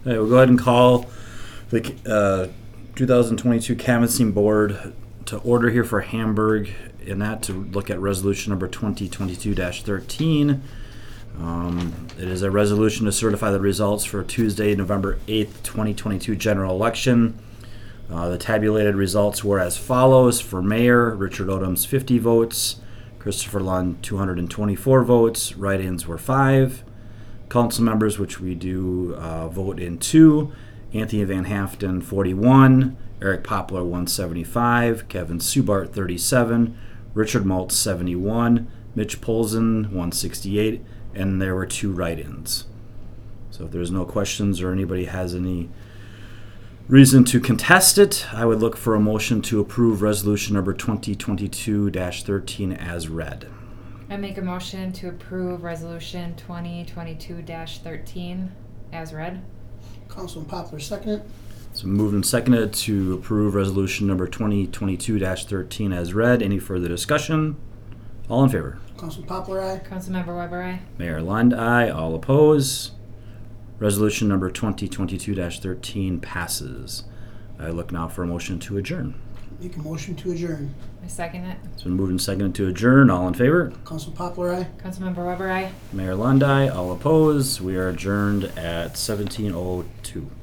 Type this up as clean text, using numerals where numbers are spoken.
All right, we'll go ahead and call the 2022 Canvassing Board to order here for Hamburg, and that to look at resolution number 2022-13. It is a resolution to certify the results for Tuesday, November 8th, 2022 general election. The tabulated results were as follows. For mayor, Richard Odoms 50 votes, Christopher Lund 224 votes, write-ins were 5. Council members, which we do vote in 2, Anthony Van Haften 41, Eric Poplar 175, Kevin Subart 37, Richard Maltz 71, Mitch Polson 168, and there were 2 write-ins. So if there's no questions or anybody has any reason to contest it, I would look for a motion to approve resolution number 2022-13 as read. I make a motion to approve resolution 2022-13 as read. Councilman Poplar, second it. So moved and seconded to approve resolution number 2022-13 as read. Any further discussion? All in favor? Councilman Poplar, aye. Councilmember Weber, aye. Mayor Lund, aye. All oppose. Resolution number 2022-13 passes. I look now for a motion to adjourn. Make a motion to adjourn. I second it. It's been moved and seconded to adjourn. All in favor? Councilman Poplar, aye. Councilmember Weber, aye. Mayor Lund, aye. All oppose. We are adjourned at 17:02.